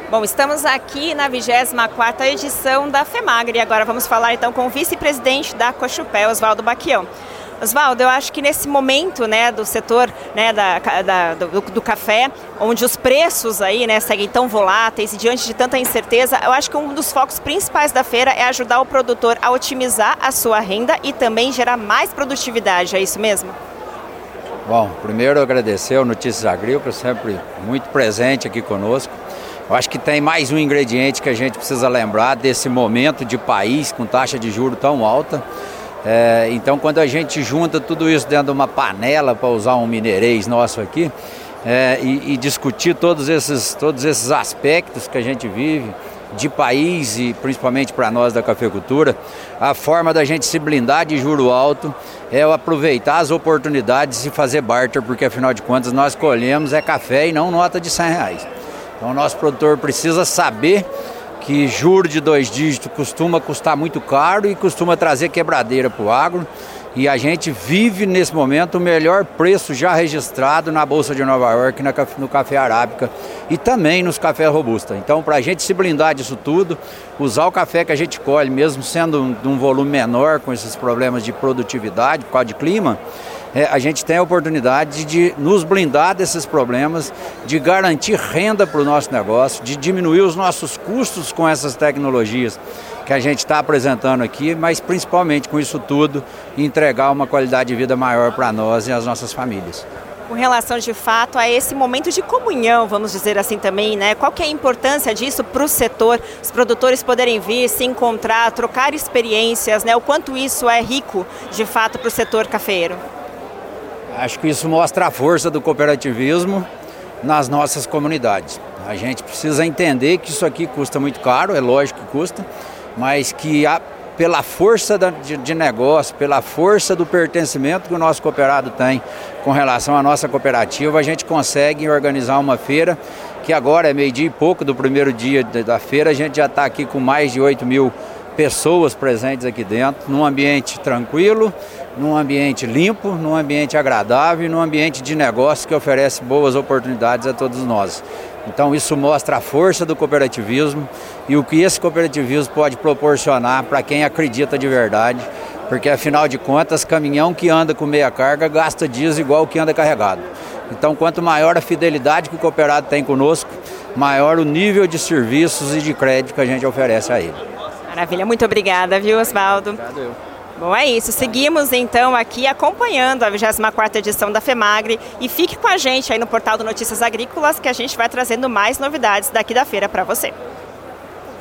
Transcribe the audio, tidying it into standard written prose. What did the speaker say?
Bom, estamos aqui na 24ª edição da FEMAGRE e agora vamos falar então com o vice-presidente da Cochupé, Oswaldo Baquião. Oswaldo, eu acho que nesse momento, do setor, do café, onde os preços aí, seguem tão voláteis e diante de tanta incerteza, eu acho que um dos focos principais da feira é ajudar o produtor a otimizar a sua renda e também gerar mais produtividade, é isso mesmo? Bom, primeiro agradecer ao Notícias Agrícolas, sempre muito presente aqui conosco. Eu acho que tem mais um ingrediente que a gente precisa lembrar desse momento de país com taxa de juros tão alta. Então, quando a gente junta tudo isso dentro de uma panela, para usar um mineirês nosso aqui, e discutir todos esses aspectos que a gente vive de país e principalmente para nós da cafeicultura, a forma da gente se blindar de juro alto é aproveitar as oportunidades e fazer barter, porque afinal de contas nós colhemos café e não nota de R$100. Então o nosso produtor precisa saber que juro de 2 dígitos costuma custar muito caro e costuma trazer quebradeira para o agro. E a gente vive nesse momento o melhor preço já registrado na Bolsa de Nova York, no café arábica e também nos cafés robusta. Então, para a gente se blindar disso tudo, usar o café que a gente colhe, mesmo sendo de um volume menor com esses problemas de produtividade por causa de clima, a gente tem a oportunidade de nos blindar desses problemas, de garantir renda para o nosso negócio, de diminuir os nossos custos com essas tecnologias que a gente está apresentando aqui, mas principalmente com isso tudo, entregar uma qualidade de vida maior para nós e as nossas famílias. Com relação de fato a esse momento de comunhão, vamos dizer assim também, qual que é a importância disso para o setor, os produtores poderem vir, se encontrar, trocar experiências, o quanto isso é rico de fato para o setor cafeeiro? Acho que isso mostra a força do cooperativismo nas nossas comunidades. A gente precisa entender que isso aqui custa muito caro, é lógico que custa, mas que pela força de negócio, pela força do pertencimento que o nosso cooperado tem com relação à nossa cooperativa, a gente consegue organizar uma feira que agora é 12:30 e pouco do primeiro dia da feira, a gente já está aqui com mais de 8.000 pessoas presentes aqui dentro, num ambiente tranquilo, num ambiente limpo, num ambiente agradável, num ambiente de negócio que oferece boas oportunidades a todos nós. Então isso mostra a força do cooperativismo e o que esse cooperativismo pode proporcionar para quem acredita de verdade, porque afinal de contas, caminhão que anda com meia carga gasta diesel igual o que anda carregado. Então quanto maior a fidelidade que o cooperado tem conosco, maior o nível de serviços e de crédito que a gente oferece a ele. Maravilha, muito obrigada, viu, Oswaldo? Obrigado eu. Bom, é isso. Seguimos então aqui acompanhando a 24ª edição da FEMAGRE e fique com a gente aí no portal do Notícias Agrícolas que a gente vai trazendo mais novidades daqui da feira para você.